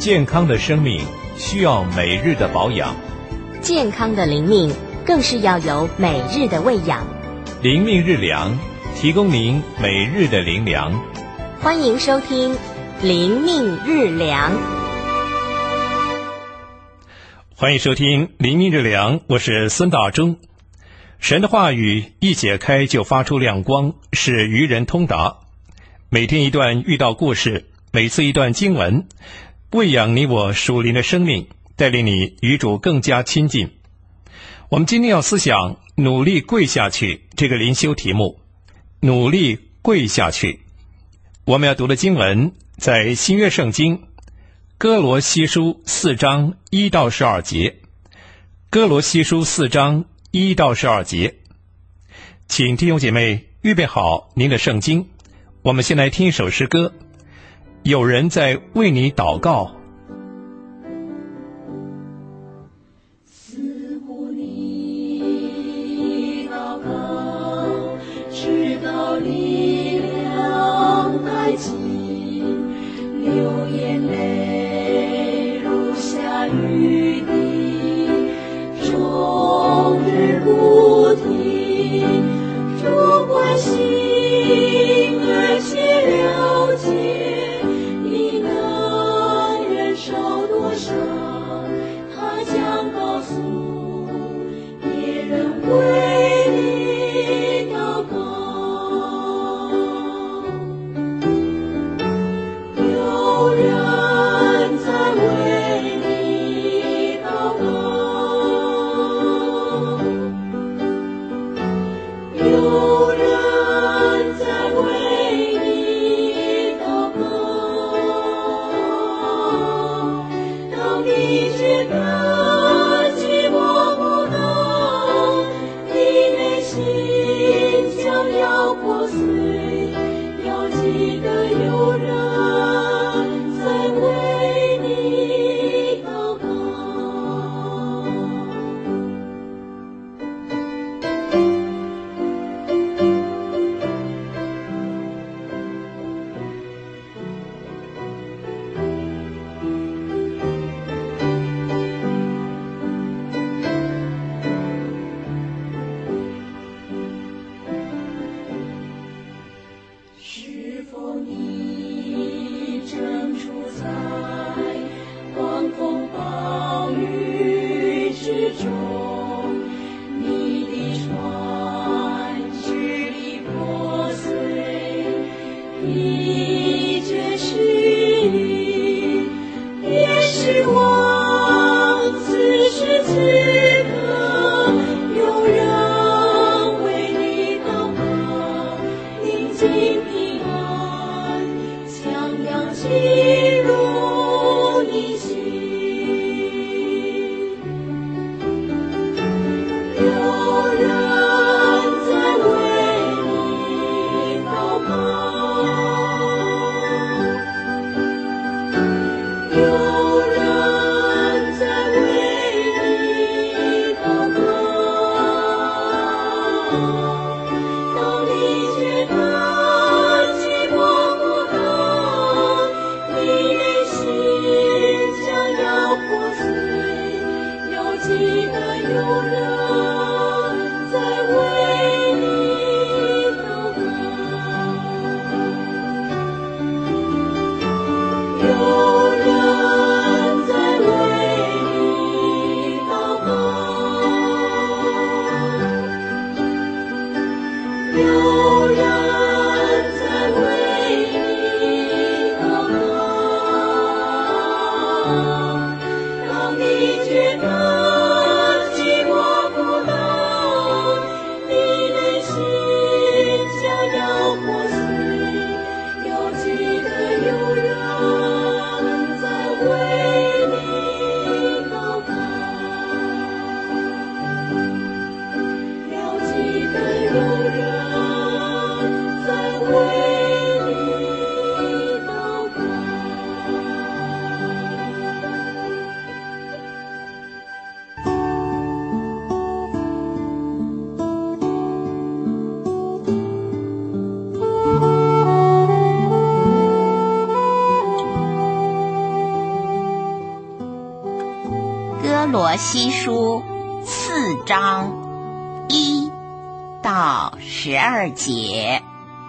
健康的生命需要每日的保养， 健康的灵命更是要有每日的喂养。 灵命日粮，提供您每日的灵粮。 欢迎收听灵命日粮。 欢迎收听灵命日粮，我是孙大中。神的话语一解开就发出亮光，使愚人通达。每天一段遇到故事，每次一段经文，喂养你我属灵的生命，带领你与主更加亲近。我们今天要思想努力跪下去这个灵修题目，努力跪下去。我们要读的经文在新约圣经哥罗西书4章1到12节，哥罗西书4章1到12节。请弟兄姐妹预备好您的圣经，我们先来听一首诗歌，有人在为你祷告。 似乎你祷告，直到力量殆尽，流眼泪如下雨滴，终日不停，主关心而且了解你能忍受多少，他将告诉别人为你祷告。有人在为你祷告，有人在为你祷告。当你觉得寂寞不能，你内心将要破碎，要记得有人在为你祷告。是否你正处在狂风暴雨之中？你的船支离破碎，疲倦失意，别失望，此时此刻有人为你祷告，宁静平安，强亮进入你心。有人在为你祷告，有人在为你祷告。当你觉得寂寞不能，你内心将要破碎，要记得有人在为你祷告。有人在为你祷告，有人在为你祷告。当你觉得寂寞不能，你内心将要破碎，要记得有人哥罗西书4章1到12节。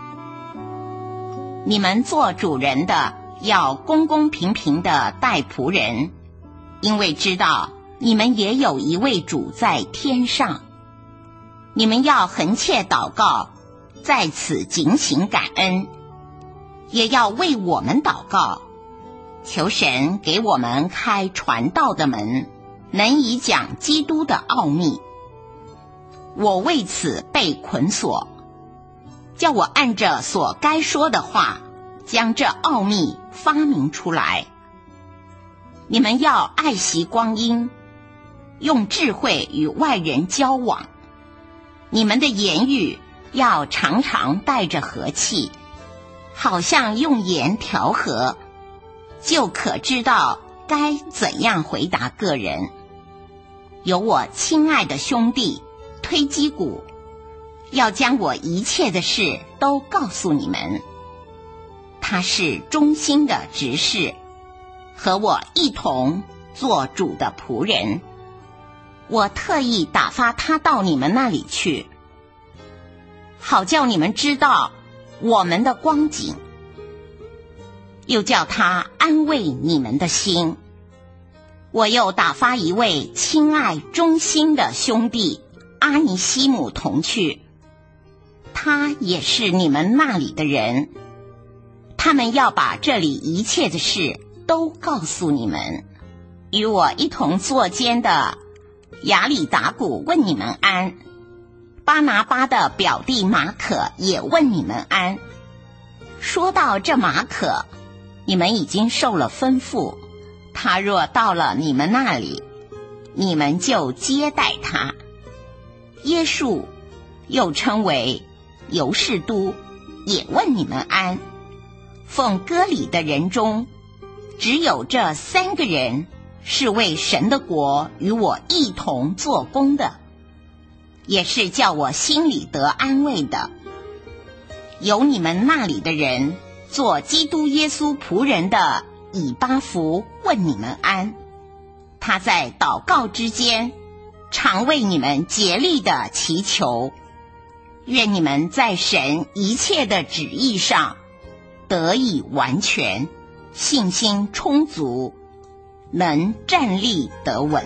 你们做主人的要公公平平的待仆人，因为知道你们也有一位主在天上。你们要恒切祷告，在此警醒感恩，也要为我们祷告，求神给我们开传道的门，能以讲基督的奥秘。我为此被捆锁，叫我按着所该说的话，将这奥秘发明出来。你们要爱惜光阴，用智慧与外人交往。你们的言语要常常带着和气，好像用盐调和，就可知道该怎样回答个人。有我亲爱的兄弟推基古，要将我一切的事都告诉你们。他是忠心的执事，和我一同做主的仆人。我特意打发他到你们那里去，好叫你们知道我们的光景，又叫他安慰你们的心。我又打发一位亲爱忠心的兄弟阿尼西姆同去，他也是你们那里的人，他们要把这里一切的事都告诉你们。与我一同作监的亚里达古问你们安，巴拿巴的表弟马可也问你们安。说到这马可，你们已经受了吩咐，他若到了你们那里，你们就接待他。耶稣又称为犹士都也问你们安。奉割礼的人中，只有这3个人是为神的国与我一同做工的，也是叫我心里得安慰的。有你们那里的人做基督耶稣仆人的以巴弗问你们安。他在祷告之间常为你们竭力的祈求，愿你们在神一切的旨意上得以完全，信心充足，能站立得稳。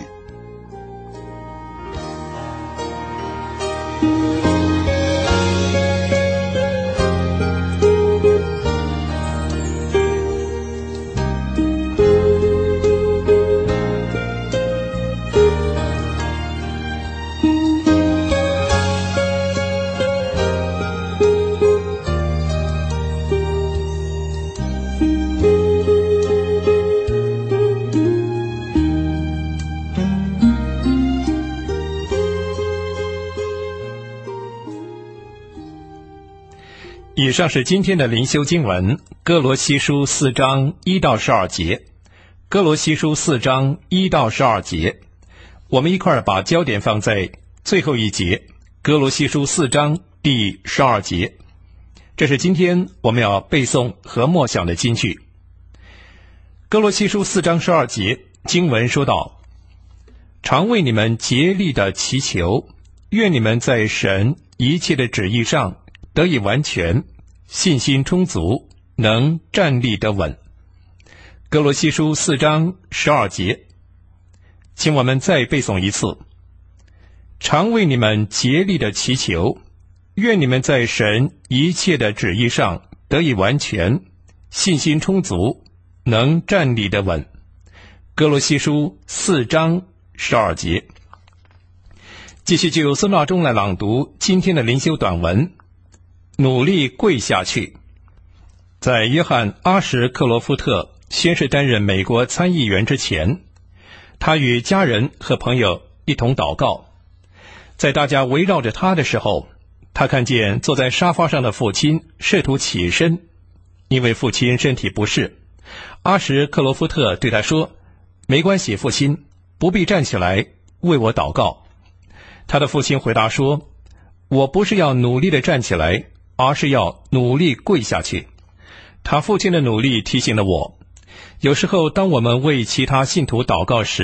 以上是今天的灵修经文，哥罗西书4章1到12节。哥罗西书4章1到12节，我们一块儿把焦点放在最后一节，哥罗西书4章第12节。这是今天我们要背诵和默想的金句。哥罗西书4章12节经文说道：常为你们竭力的祈求，愿你们在神一切的旨意上得以完全，信心充足，能站立得稳。哥罗西书4章12节，请我们再背诵一次。常为你们竭力的祈求，愿你们在神一切的旨意上得以完全，信心充足，能站立得稳。哥罗西书4章12节。继续就孙大中来朗读今天的灵修短文，努力跪下去。在约翰·阿什克罗夫特宣誓担任美国参议员之前，他与家人和朋友一同祷告。在大家围绕着他的时候，他看见坐在沙发上的父亲试图起身，因为父亲身体不适。阿什克罗夫特对他说：没关系，父亲，不必站起来，为我祷告。他的父亲回答说：我不是要努力地站起来，而是要努力跪下去。他父亲的努力提醒了我，有时候当我们为其他信徒祷告时，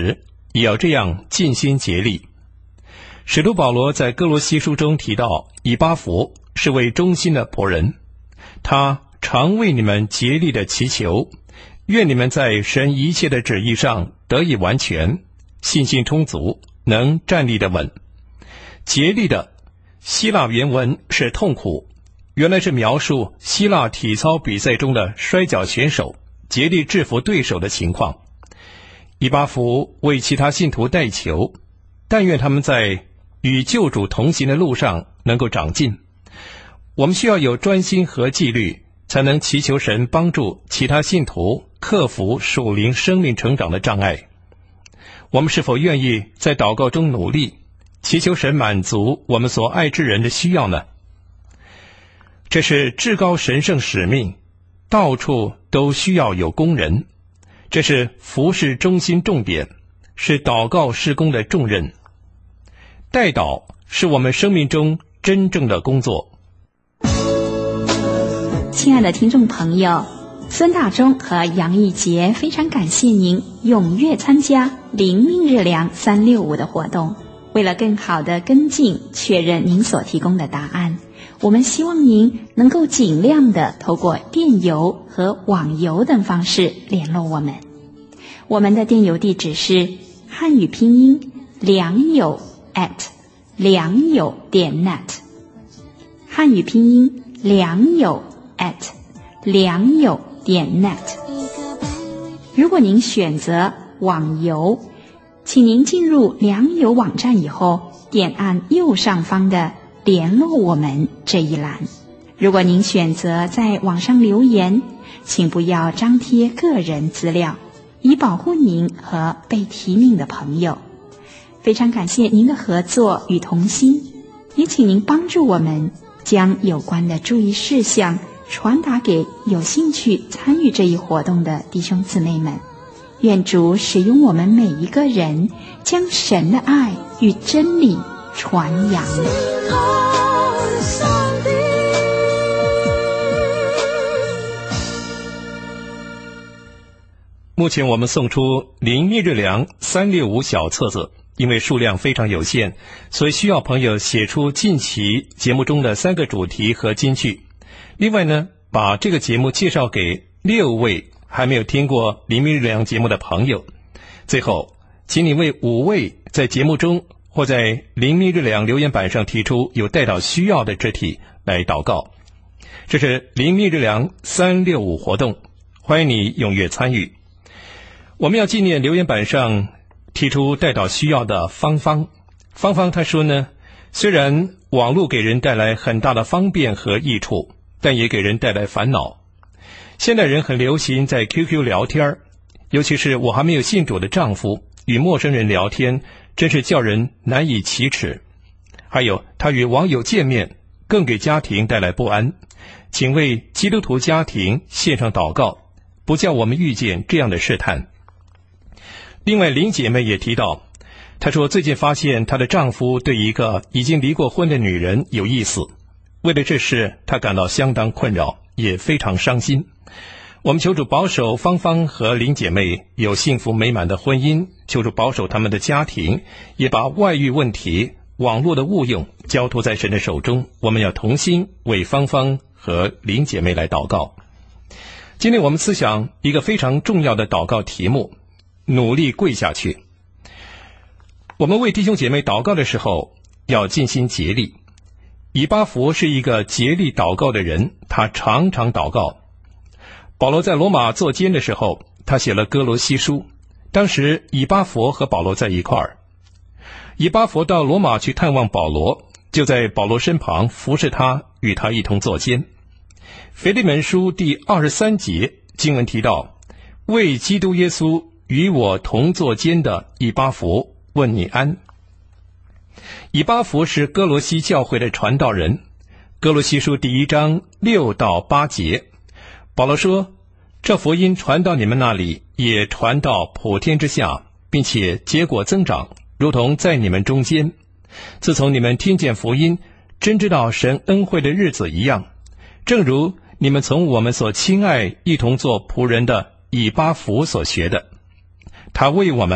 也要这样尽心竭力。使徒保罗在哥罗西书中提到，以巴弗是位忠心的仆人，他常为你们竭力的祈求，愿你们在神一切的旨意上得以完全，信心充足，能站立得稳。竭力的希腊原文是痛苦，原来是描述希腊体操比赛中的摔跤选手竭力制服对手的情况。以巴弗为其他信徒代求，但愿他们在与救主同行的路上能够长进。我们需要有专心和纪律，才能祈求神帮助其他信徒克服属灵生命成长的障碍。我们是否愿意在祷告中努力，祈求神满足我们所爱之人的需要呢？这是至高神圣使命，到处都需要有工人。这是服事中心重点，是祷告事工的重任。代祷是我们生命中真正的工作。 亲爱的听众朋友，孙大中和杨义杰非常感谢您踊跃参加灵命日粮365的活动。为了更好的跟进确认您所提供的答案，我们希望您能够尽量的透过电邮和网邮等方式联络我们。我们的电邮地址是汉语拼音良友良友.net， 汉语拼音良友良友.net。 如果您选择网邮，请您进入良友网站以后，点按右上方的联络我们这一栏。如果您选择在网上留言，请不要张贴个人资料，以保护您和被提名的朋友。非常感谢您的合作与同心，也请您帮助我们将有关的注意事项传达给有兴趣参与这一活动的弟兄姊妹们。愿主使用我们每一个人，将神的爱与真理传扬。 目前我们送出灵命日粮365小册子，因为数量非常有限，所以需要朋友写出近期节目中的3个主题和金句。另外呢，把这个节目介绍给6位还没有听过灵命日粮节目的朋友。最后，请你为5位在节目中或在灵命日粮留言板上提出有代祷需要的肢体来祷告。这是灵命日粮365活动，欢迎你踊跃参与。我们要纪念留言板上提出代祷需要的芳芳。芳芳她说呢，虽然网络给人带来很大的方便和益处，但也给人带来烦恼。现代人很流行在 QQ 聊天，尤其是我还没有信主的丈夫与陌生人聊天，真是叫人难以启齿。还有他与网友见面，更给家庭带来不安。请为基督徒家庭献上祷告，不叫我们遇见这样的试探。另外，林姐妹也提到，她说最近发现她的丈夫对一个已经离过婚的女人有意思，为了这事她感到相当困扰，也非常伤心。我们求主保守芳芳和林姐妹有幸福美满的婚姻，求主保守他们的家庭，也把外遇问题、网络的误用交托在神的手中。我们要同心为芳芳和林姐妹来祷告。今天我们思想一个非常重要的祷告题目，努力跪下去。我们为弟兄姐妹祷告的时候要尽心竭力。以巴弗是一个竭力祷告的人，他常常祷告。保罗在罗马做监的时候，他写了哥罗西书，当时以巴弗和保罗在一块儿。以巴弗到罗马去探望保罗，就在保罗身旁服侍他，与他一同做监。腓利门书第23节经文提到，为基督耶稣与我同作监的以巴弗问你安。以巴弗是哥罗西教会的传道人。哥罗西书第1章6到8节，保罗说，这福音传到你们那里，也传到普天之下，并且结果增长，如同在你们中间。自从你们听见福音，真知道神恩惠的日子一样，正如你们从我们所亲爱一同做仆人的以巴弗所学的。他为我们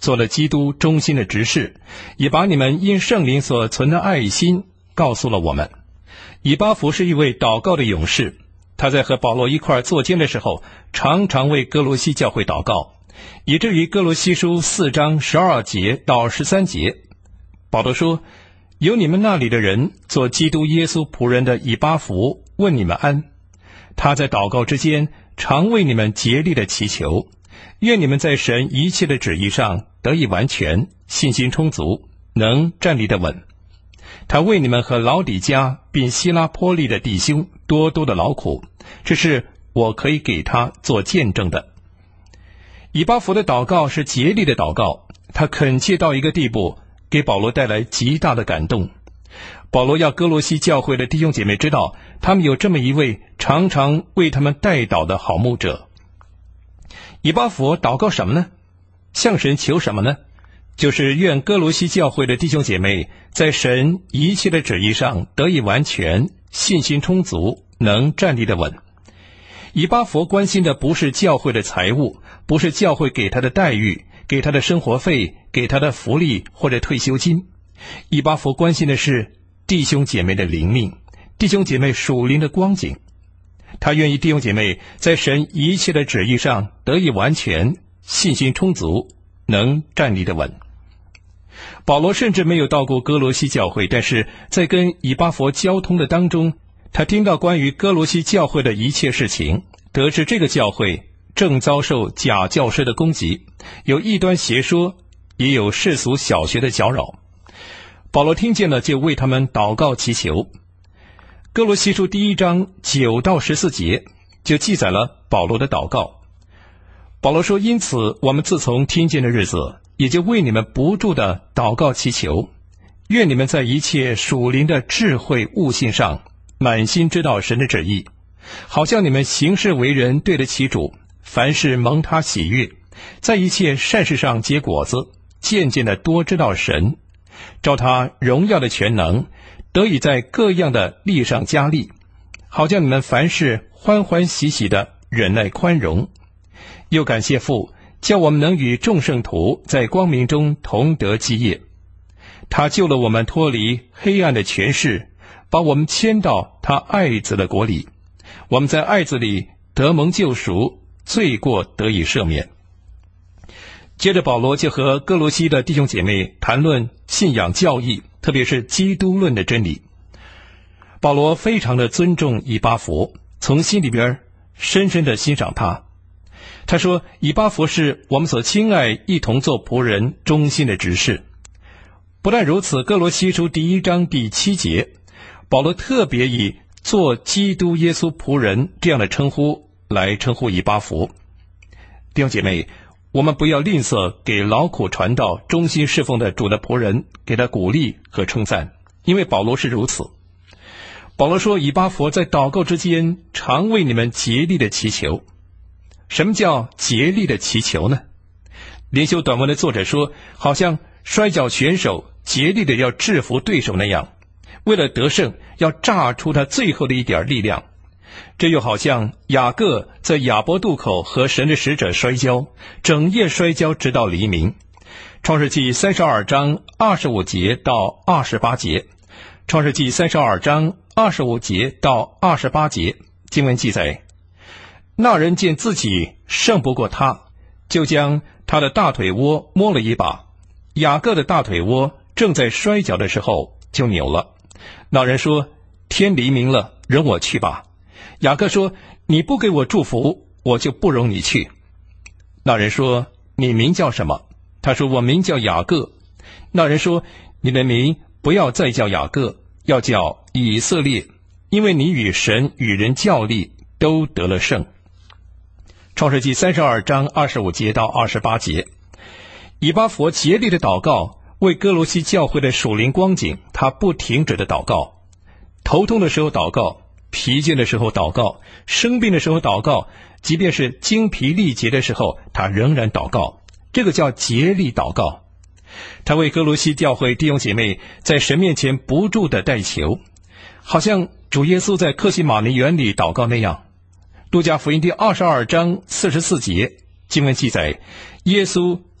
做了基督忠心的执事，也把你们因圣灵所存的爱心告诉了我们。以巴弗是一位祷告的勇士，他在和保罗一块作监的时候，常常为哥罗西教会祷告，以至于哥罗西书4章12节到13节，保罗说：有你们那里的人做基督耶稣仆人的以巴弗问你们安，他在祷告之间常为你们竭力的祈求，愿你们在神一切的旨意上得以完全，信心充足，能站立得稳。他为你们和老底嘉并希拉波利的弟兄多多的劳苦，这是我可以给他做见证的。以巴弗的祷告是竭力的祷告，他恳切到一个地步，给保罗带来极大的感动。保罗要哥罗西教会的弟兄姐妹知道，他们有这么一位常常为他们代祷的好牧者。以巴弗祷告什么呢？向神求什么呢？就是愿哥罗西教会的弟兄姐妹在神一切的旨意上得以完全，信心充足，能站立得稳。以巴弗关心的不是教会的财物，不是教会给他的待遇，给他的生活费，给他的福利或者退休金。以巴弗关心的是弟兄姐妹的灵命，弟兄姐妹属灵的光景。他愿意弟兄姐妹在神一切的旨意上得以完全，信心充足，能站立得稳。保罗甚至没有到过哥罗西教会，但是在跟以巴弗交通的当中，他听到关于哥罗西教会的一切事情，得知这个教会正遭受假教师的攻击，有异端邪说，也有世俗小学的搅扰。保罗听见了，就为他们祷告祈求。哥罗西书1章9到14节就记载了保罗的祷告。保罗说：因此我们自从听见的日子，也就为你们不住的祷告祈求，愿你们在一切属灵的智慧悟性上满心知道神的旨意，好像你们行事为人对得起主，凡事蒙他喜悦，在一切善事上结果子，渐渐的多知道神，照他荣耀的全能，得以在各样的力上加力，好叫你们凡事欢欢喜喜的忍耐宽容。又感谢父，叫我们能与众圣徒在光明中同得基业。他救了我们脱离黑暗的权势，把我们迁到他爱子的国里。我们在爱子里得蒙救赎，罪过得以赦免。接着保罗就和哥罗西的弟兄姐妹谈论信仰教义，特别是基督论的真理。保罗非常的尊重以巴弗，从心里边深深的欣赏他。他说，以巴弗是我们所亲爱一同做仆人忠心的执事。不但如此，哥罗西书1章第7节，保罗特别以做基督耶稣仆人这样的称呼来称呼以巴弗。弟兄姐妹，我们不要吝啬给劳苦传道、忠心侍奉的主的仆人给他鼓励和称赞，因为保罗是如此。保罗说，以巴弗在祷告之间常为你们竭力的祈求。什么叫竭力的祈求呢？灵修短文的作者说，好像摔跤选手竭力的要制服对手那样，为了得胜要榨出他最后的一点力量。这又好像雅各在雅博渡口和神的使者摔跤，整夜摔跤直到黎明。创世纪32章25节到28节，创世纪32章25节到28节经文记载，那人见自己胜不过他，就将他的大腿窝摸了一把。雅各的大腿窝正在摔跤的时候就扭了。那人说，天黎明了，容我去吧。雅各说，你不给我祝福，我就不容你去。那人说，你名叫什么？他说，我名叫雅各。那人说，你的名不要再叫雅各，要叫以色列，因为你与神与人较力，都得了胜。创世纪32章25节到28节，以巴弗竭力的祷告，为哥罗西教会的属灵光景，他不停止的祷告。头痛的时候祷告，疲倦的时候祷告，生病的时候祷告，即便是精疲力竭的时候，他仍然祷告。这个叫竭力祷告。他为哥罗西教会弟兄姐妹在神面前不住的代求，好像主耶稣在客西马尼园里祷告那样。路加福音第22章44节经文记载，耶稣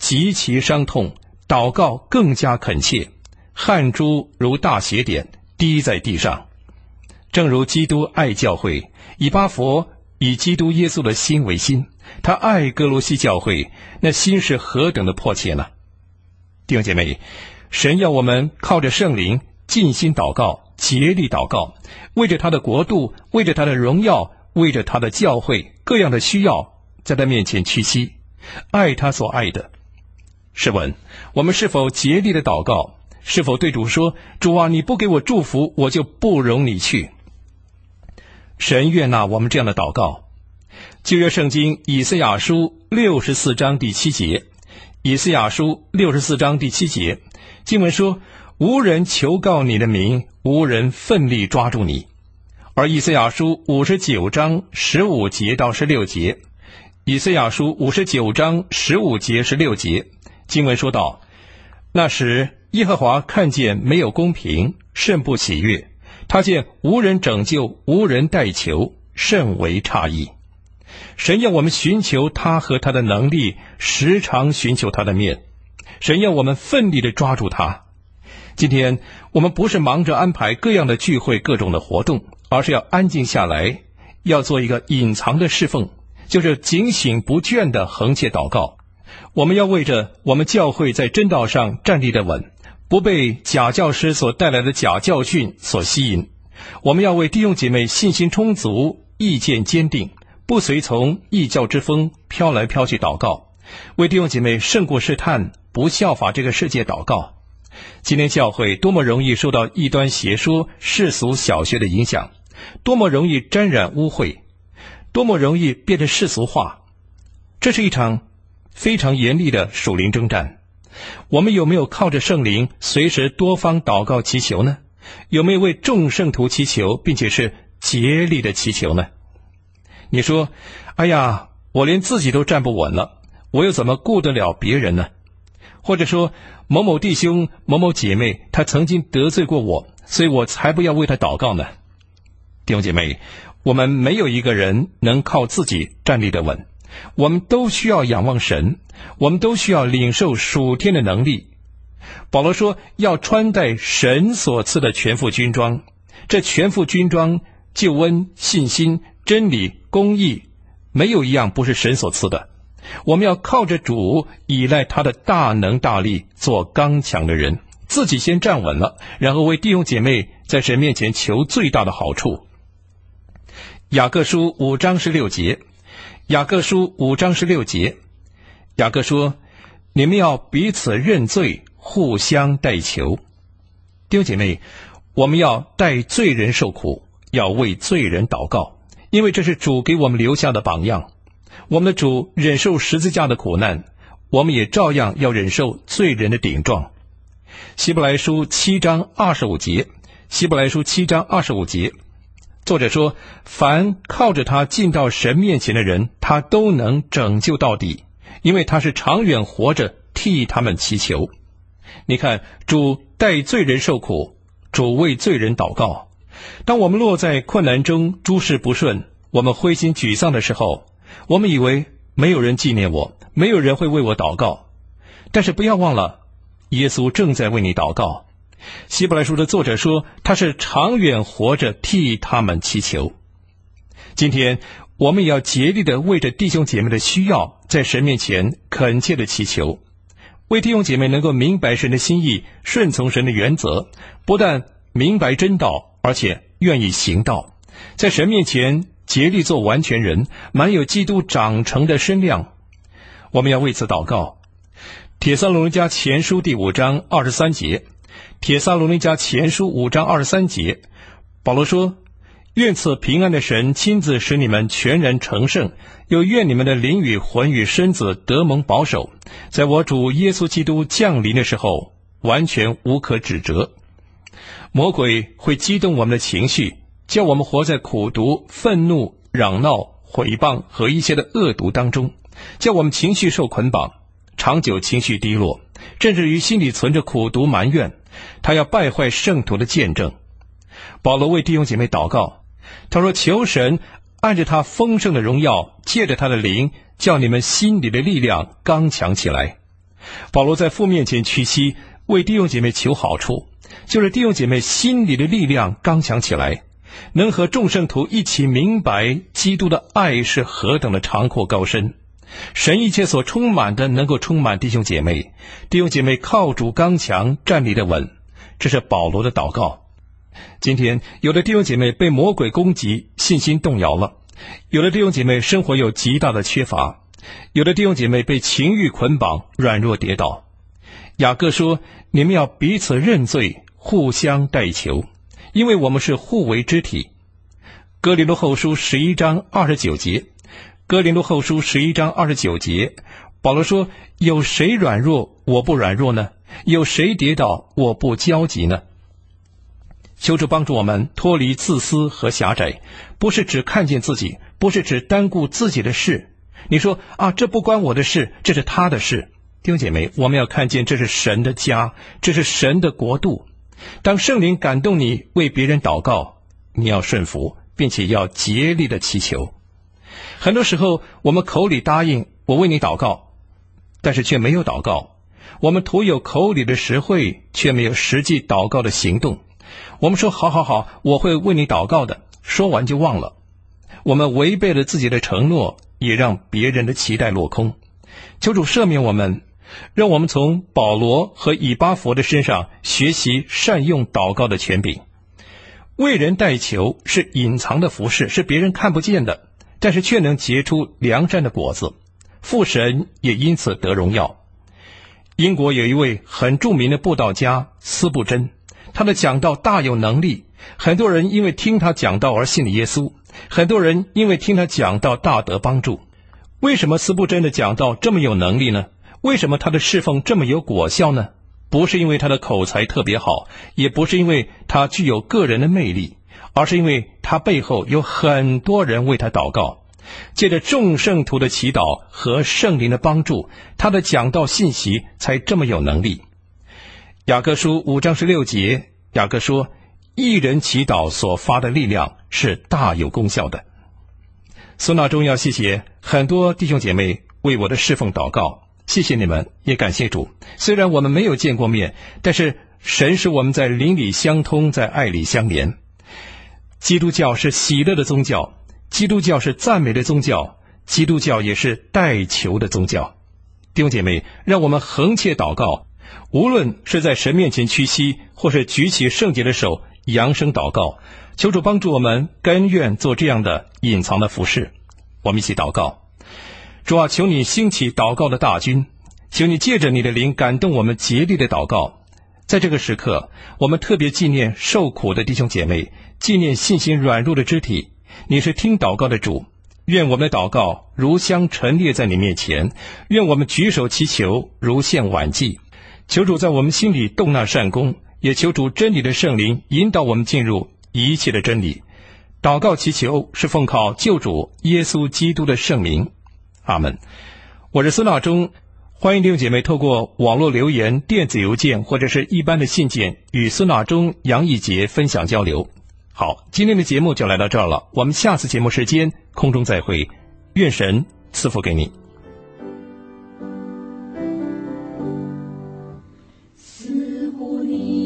极其伤痛，祷告更加恳切，汗珠如大血点滴在地上。正如基督爱教会，以巴弗以基督耶稣的心为心，他爱哥罗西教会，那心是何等的迫切呢？弟兄姐妹，神要我们靠着圣灵尽心祷告，竭力祷告，为着他的国度，为着他的荣耀，为着他的教会各样的需要，在他面前屈膝，爱他所爱的。试问我们是否竭力的祷告？是否对主说，主啊，你不给我祝福，我就不容你去？神悦纳我们这样的祷告。旧约圣经以赛亚书64章第7节，以赛亚书64章第7节，经文说，无人求告你的名，无人奋力抓住你。而以赛亚书59章15节到16节，以赛亚书59章15节16节，经文说道，那时耶和华看见没有公平，甚不喜悦，他见无人拯救，无人代求，甚为诧异。神要我们寻求他和他的能力，时常寻求他的面。神要我们奋力地抓住他。今天我们不是忙着安排各样的聚会，各种的活动，而是要安静下来，要做一个隐藏的侍奉，就是警醒不倦的横切祷告。我们要为着我们教会在真道上站立的稳，不被假教师所带来的假教训所吸引。我们要为弟兄姐妹信心充足，意见坚定，不随从异教之风飘来飘去祷告，为弟兄姐妹胜过试探，不效法这个世界祷告。今天教会多么容易受到异端邪说、世俗小学的影响，多么容易沾染污秽，多么容易变得世俗化。这是一场非常严厉的属灵征战。我们有没有靠着圣灵随时多方祷告祈求呢？有没有为众圣徒祈求，并且是竭力的祈求呢？你说，哎呀，我连自己都站不稳了，我又怎么顾得了别人呢？或者说，某某弟兄某某姐妹他曾经得罪过我，所以我才不要为他祷告呢？弟兄姐妹，我们没有一个人能靠自己站立得稳，我们都需要仰望神，我们都需要领受属天的能力。保罗说，要穿戴神所赐的全副军装，这全副军装，救恩、信心、真理、公义，没有一样不是神所赐的。我们要靠着主，依赖他的大能大力，做刚强的人，自己先站稳了，然后为弟兄姐妹在神面前求最大的好处。雅各书5章16节，雅各书5章16节，雅各说，你们要彼此认罪，互相代求。弟兄姐妹，我们要代罪人受苦，要为罪人祷告，因为这是主给我们留下的榜样。我们的主忍受十字架的苦难，我们也照样要忍受罪人的顶撞。希伯来书7章25节，希伯来书7章25节，作者说，凡靠着他进到神面前的人，他都能拯救到底，因为他是长远活着替他们祈求。你看，主代罪人受苦，主为罪人祷告。当我们落在困难中，诸事不顺，我们灰心沮丧的时候，我们以为没有人纪念我，没有人会为我祷告。但是不要忘了，耶稣正在为你祷告。希伯来书的作者说，他是长远活着替他们祈求。今天我们也要竭力的为着弟兄姐妹的需要，在神面前恳切的祈求，为弟兄姐妹能够明白神的心意，顺从神的原则，不但明白真道，而且愿意行道，在神面前竭力做完全人，满有基督长成的身量。我们要为此祷告。帖撒罗尼迦前书第5章23节，帖撒罗尼迦前书5章23节，保罗说，愿赐平安的神亲自使你们全然成圣，又愿你们的灵与魂与身子得蒙保守，在我主耶稣基督降临的时候，完全无可指责。魔鬼会激动我们的情绪，叫我们活在苦毒、愤怒、嚷闹、毁谤和一切的恶毒当中，叫我们情绪受捆绑，长久情绪低落，甚至于心里存着苦毒埋怨，他要败坏圣徒的见证。保罗为弟兄姐妹祷告，他说，求神按着他丰盛的荣耀，借着他的灵，叫你们心里的力量刚强起来。 保罗在父面前屈膝，为弟兄姐妹求好处，就是弟兄姐妹心里的力量刚强起来，能和众圣徒一起明白基督的爱是何等的长阔高深。神一切所充满的能够充满弟兄姐妹，弟兄姐妹靠主刚强，站立的稳。这是保罗的祷告。今天有的弟兄姐妹被魔鬼攻击，信心动摇了；有的弟兄姐妹生活有极大的缺乏；有的弟兄姐妹被情欲捆绑，软弱跌倒。雅各说，你们要彼此认罪，互相代求，因为我们是互为肢体。哥林多后书11章29节，哥林多后书11章29节，保罗说，有谁软弱，我不软弱呢？有谁跌倒，我不焦急呢？求主帮助我们脱离自私和狭窄，不是只看见自己，不是只单顾自己的事。你说啊，这不关我的事，这是他的事。弟兄姐妹，我们要看见这是神的家，这是神的国度。当圣灵感动你为别人祷告，你要顺服，并且要竭力的祈求。很多时候我们口里答应我为你祷告，但是却没有祷告。我们徒有口里的实惠，却没有实际祷告的行动。我们说好好好，我会为你祷告的，说完就忘了。我们违背了自己的承诺，也让别人的期待落空。求主赦免我们，让我们从保罗和以巴弗的身上学习善用祷告的权柄。为人代求是隐藏的服事，是别人看不见的，但是却能结出良善的果子，父神也因此得荣耀。英国有一位很著名的布道家司布真，他的讲道大有能力，很多人因为听他讲道而信了耶稣，很多人因为听他讲道大得帮助。为什么司布真的讲道这么有能力呢？为什么他的侍奉这么有果效呢？不是因为他的口才特别好，也不是因为他具有个人的魅力，而是因为他背后有很多人为他祷告。借着众圣徒的祈祷和圣灵的帮助，他的讲道信息才这么有能力。雅各书5章16节，雅各说，一人祈祷所发的力量是大有功效的。孙大中要谢谢很多弟兄姐妹为我的侍奉祷告，谢谢你们，也感谢主。虽然我们没有见过面，但是神使我们在灵里相通，在爱里相连。基督教是喜乐的宗教，基督教是赞美的宗教，基督教也是代求的宗教。弟兄姐妹，让我们恒切祷告，无论是在神面前屈膝，或是举起圣洁的手扬声祷告，求主帮助我们甘愿做这样的隐藏的服事。我们一起祷告。主啊，求你兴起祷告的大军，求你借着你的灵感动我们竭力的祷告。在这个时刻，我们特别纪念受苦的弟兄姐妹，纪念信心软弱的肢体。你是听祷告的主，愿我们的祷告如香陈列在你面前，愿我们举手祈求如献晚祭。求主在我们心里动那善功，也求主真理的圣灵引导我们进入一切的真理。祷告祈求是奉靠救主耶稣基督的圣名，阿们。我是孙大中，欢迎弟兄姐妹透过网络留言、电子邮件或者是一般的信件与孙大中、杨义杰分享交流。好，今天的节目就来到这儿了，我们下次节目时间空中再会，愿神赐福给你。 似乎你